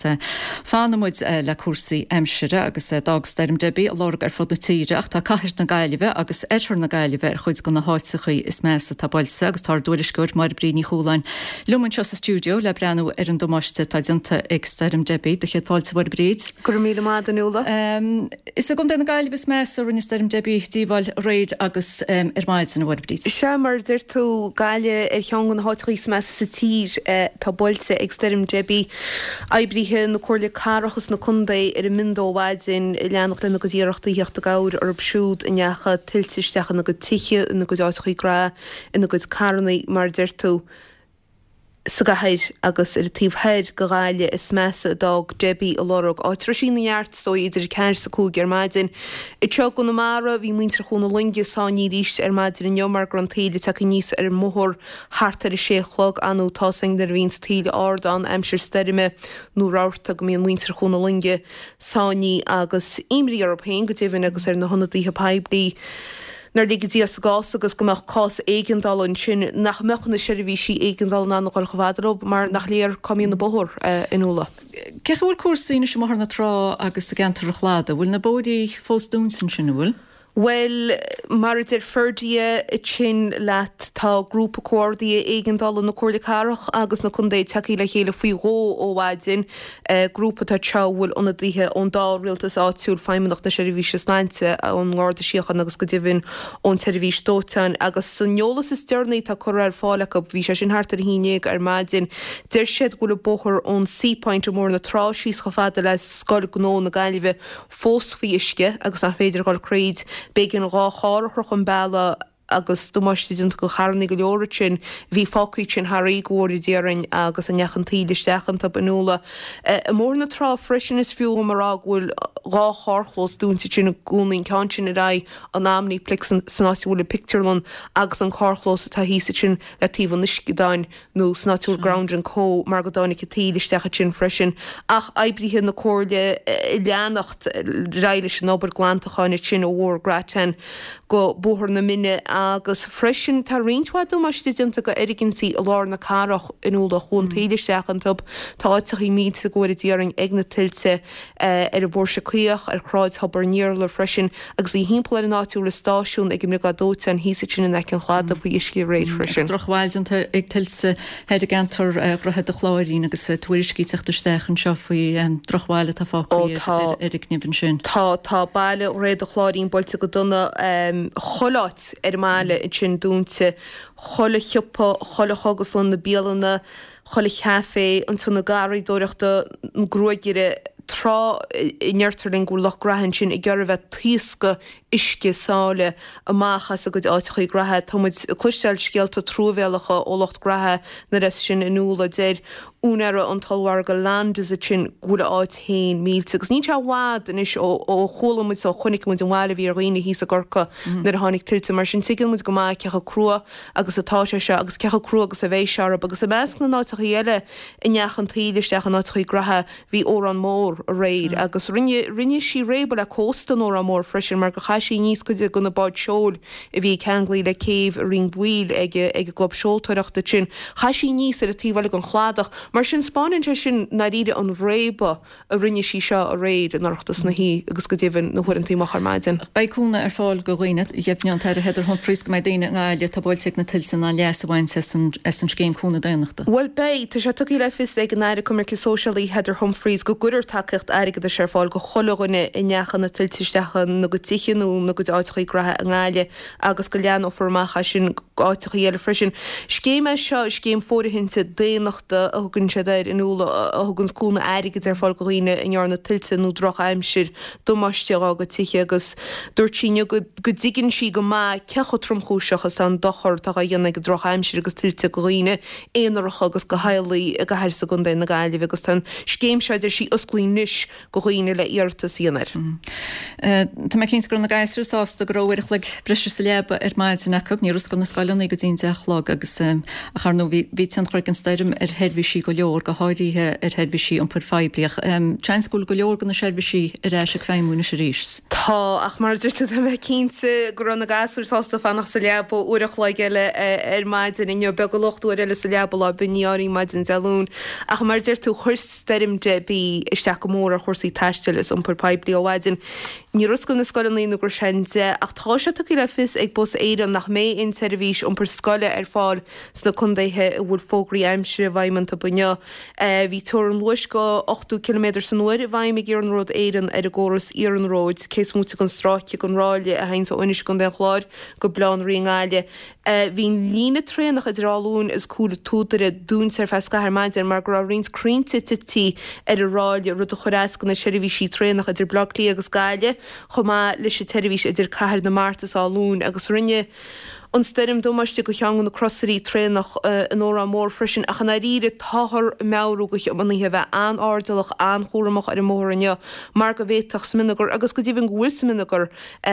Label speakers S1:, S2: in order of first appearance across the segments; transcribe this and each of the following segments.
S1: agus fánamuid le cuasaí aimsire agus dagstairm debi a lorg fod na tíre ach tá caiir na gaiileh agus éir na gaiileh chuid go na háitsa chuí is measa tá bolsa agus tá dúiriscuir mar bríní chúlain. Lumann se sa stúdio le breanú an domáiste tá dinta ag stairm debi de chéad fáilsa bhar bríd.
S2: Gur míle mád an úla.
S1: Is a gom na gaiileh is measa rinne stairm debi díháil réid agus maid an bhar bríd.
S2: Se mar dir tú gaile teangan háitchaí is measa sa tír tá bolsa ag stairm debi Aibrithe na cóirla carachas na cundé ar a mindóhhaidin leannach lena go dtíireachta hiochta gair ar bsúd in neacha tiltistechan na go tiche na go dáitchaí gra ina go carnaí mar dirtú sa gahair agus ar tíomhtheir go gáile is measa dag debi a lorog áitra sin naart so idir ceir sa cúg ar maidin. I teo go na mara bhí muintre chun na linge sáí ríist ar maidin in neomar gran téile take níos ar móthir hart ar a séchlog anú tásing der víns tíle árdan aimsir steirime nó ráirta go míon muintre chun na linge sáí agus imrí Européin go tíhann agus ar na honnatíhe peblií. Nar dig días gás agus gomach cás éigendal an sin nach mechna seirbhísí éigendal ná nach chofadrob mar nach léir comíon na bothir in úla.
S1: Cecha bhfuil cuasaína sem mar na trá agus a gentar a chláda, bhfuil na bódaí fós dúnsan sin bhfuil?
S2: Well, mar idir ferdia it sin leat tá grúpa cuardaí éigendal na cóirla carach agus na chundé takeí le chéile faoi ró ó bhaidin grúpa tá teáhfuil onna dtíthe ón dá rialtas áitiúil feimimeach na seirbhís sláinte ón gáda siochan agus go dtíhann ón seirbhís dótein agus san neolalas is dearnaí tá chur ar fála go bhí sé sin hartar híineag ar maidin dir siad go le bochar ón sípaint mór na trásís go fada le scoil gnó na gaiileh fós faoisce agus na féidir gáil creid begin rá chárach an bailla agus domáistidint go charnig go leora sin hí fácuid sin Harí góirí déaran agus an nechan tíileisteachchan tab anúla. A mór na trá freisin is fiú marrá bhfuil rá chárchlós dúnta sin a gúnaín cean sin a ra an námní plic san náisiúla picturelón agus an chárchlós atá hísa sin le tíomh niscidáin nó snaúil ground an có mar go dánig tíileisteacha sin freisin ach aibrithe na cóirle leannacht raile sin obair glántaáine sin ó bhór graten go bóthir na mine agus freisin tá rinthaú maistidinta go eriginsí a lár na carach in úla chun tíileisteachchan tab táiteach í míid sa goir díaring ag na tilse ar a bórse chuoch ar chráid habar níorla freisin agus bhí hímpla an náitiúla stáisiún ag imnig a dóta an hísa sin in ag an chláda faoi iscí réid freisin.
S1: Trochhhailanta ag tilse head a gantar grothe a chláirín agus tuairiscíteachtarsteachan seo faoi trochhhaile tá fácaí ar ag nibhann sin.
S2: Tá bailile réad a chláirín boilte go donna choláit ar máile in sin dúnta chola chipa chola chagus na bíalanna chola cheafé an tunna garí dóireachta an grúigeire trá ineartarling go lechgrahan sin I gghearr bheith tíosca isce sála a máchas a go áitichaí grathe táid chuisteil scialta trúbhéalacha ó locht grathe na reis sin in úla déir únara an talhhar go land is a sin gúla áit hain mílte. Agus ní te bhád in is ó cholamid ó chunig mu an bháile bhí roioine hí a gorcha nar tháinig tiltte mar sin sigil mu go má cecha crua agus atá se agus cecha crua agus a bhééis searab agus a meas na náiticha eile I neachan tíileisteach an náitichaí grathe bhí ó an mór a réid agus rinne sí réba le cóstan ó an mór freisin mar go chaisí níos go gona báid seol I bhí ceanglaí le céh a ring bhuiil ag glob seoltóireachta sin chaisí níos ar a tíhhaile an chláadach mar sin Spáin sin na ríide an réba a rinne sí seo a réid an nachtas na hí agus go dtíhann na thuirintí mar maidin.
S1: Baicúna ar fáil go roiine dhéhneán teir a heidir chun frís go daine gáile tá báilteigh na tilsan á leas bhain an scéim chúna dénachta.
S2: Well bei tá sé tuí le fis ag an air cumir socialí heidir Humphreys go gurir takecht aige a sé fáil go chollagine I nechan na tiltistechan na go tichanú na go áitichaí grathe an gáile agus go lean ó formacha sin áitichaí eile freisin. Scéime seo scéim fórhinnta dénachta a thugann sé ir in úla a thugann cúna aige ar fáil go riine in na tiltte nó droch aimsir domáisteach a go tiche agus dúirtíine go digann si go má cecha tromchúiseachas tá dochar tá a dhéanana go droch aimsir agus tiltte go riine éonarach agus go heilaí a go heir sa gun na gaiileh agus tá scéim seidir sí osclínis go riine le íartas íonar.
S1: Tá me cinn na gaiisir sásta go róirich le breise sa léba ar maidid in acu ní go na scailna go dtíon deachlog agus a charnú ví an chuir an staidim ar headhí sí go leor go háirithe herbhísí an pur febliach. Treinscoil go leor gan na seirbhísí éis féimúna sé ríis.
S2: Tá ach mar dúirte me 15 go na gasúr sásta fannach sa leabal uach le geile maidin in be go lochtú eile sa leabal a buníarí maidin deún. Ach mar dúir tú chuirsteim de bí isteach go mór a chuirsaí taistelas an pur peblií óhaidin. Ní ruscom na scoil líú gur sente ach tá se tu le fis ag bus éan nach mé in servís an per scoile fáil sna chundéthe bhfuil fógraí aimsre bhaimman a bunne. Bhí tú an luis go 8 km san nuair bhaim ag ar an rud éan ar a ggóras ar an róid, cés múta gon stráice gon ráile a hain sa unis gon den chláir go bleán riáile. Bhín lína trénach a ráún is coolla túdare dún ser fesca hermaidir mar go rins críntatí ar a ráile rud a chorás gona seirbhísí trénach idir bloglaí agus gaile, chomá leis sé televís idir caiir na Martas á lún agus rinne an stem domaiste go teangan na crossaí trénach an óra mór frisin a chana ríre táthir meú go maníthe bheith an ardalach an chóramach ar mórne mar go bhéach sminagur agus go dtíhann ghfuilsminagur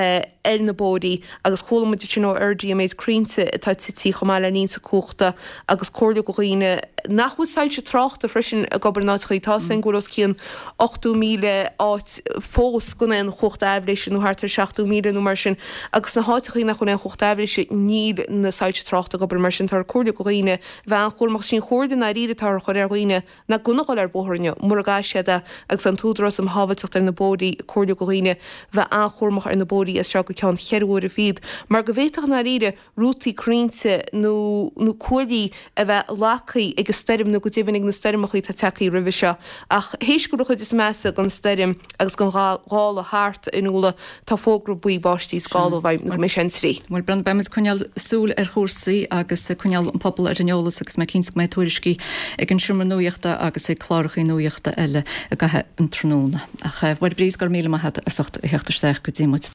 S2: na bódaí agus cholamid sin á airdí méid crínte atá tití chomáile ní sa cuachta agus cóirla go chuoine nachhuiáil se trachta frisin a gobarnáidchaí tá san goras cían 8,000 áit fós gona an chochta ehlé nó hartar 6,000 nó mar sin agus na háitichaí nach chun an chochta ehlé níl na sáite trachta gobar mar sin tar cóirla go chuoine bhean chóirmach sin chóirda na ríretar chuir ar chuoine na gunaáil ar bóthirne mar gaiisiada agus an túdras am hahateach ar na bódaí cóirla go chuoine bheith an chóirmach ar na bódaí is se go ceann cheirúir a fíd mar go bhéach na ríre rútaí crínte nó cuailí a bheith lachaí ag sterim nó go dtíhannig na steirimechaí tá techaí rih seo ach hééis go chud is measa gan sterim agus gan gáil a háart inúla tá fógra buí báistí sáil bhaim na mé sin trí.
S1: Mar brand bemis chuneal súl ar chósaí agus chuneal an pobl ar anolalas agus me cins mé tuairiscí ag an siúmar nuíochta agus é chláirichaí nuíochta eile a gathe an tróna. Ach bhar brís gur míle maithe a socht heachtar seach go dtímuid